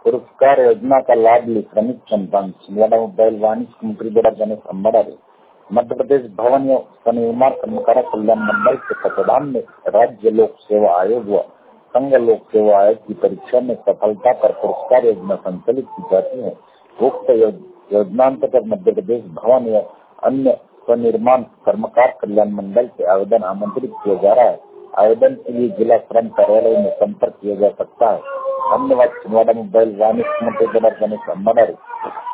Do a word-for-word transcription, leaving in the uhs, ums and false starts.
पुरस्कार योजना का लाभ ली श्रमिक संतान छिंदवाड़ा मोबाइल वाणिज्य मंत्री द्वारा गणेश अम्बाड़े मध्य प्रदेश भवन एवं स्वनिर्माण कर्मकार कल्याण मंडल के तत्वाधान में राज्य लोक सेवा आयोग व संघ लोक सेवा आयोग की परीक्षा में सफलता पर पुरस्कार योजना संचालित की जाती है। उक्त योजनांतर्गत मध्य प्रदेश भवन एवं अन्य स्वनिर्माण कर्मकार कल्याण मंडल से आवेदन आमंत्रित किया जा रहा है। आवेदन के लिए जिला श्रम कार्यालय में संपर्क किया जा सकता है। धन्यवाद। छिंदवाड़ा मोबाइल वाणिज्य मंत्री गणेश अम्बाड़े।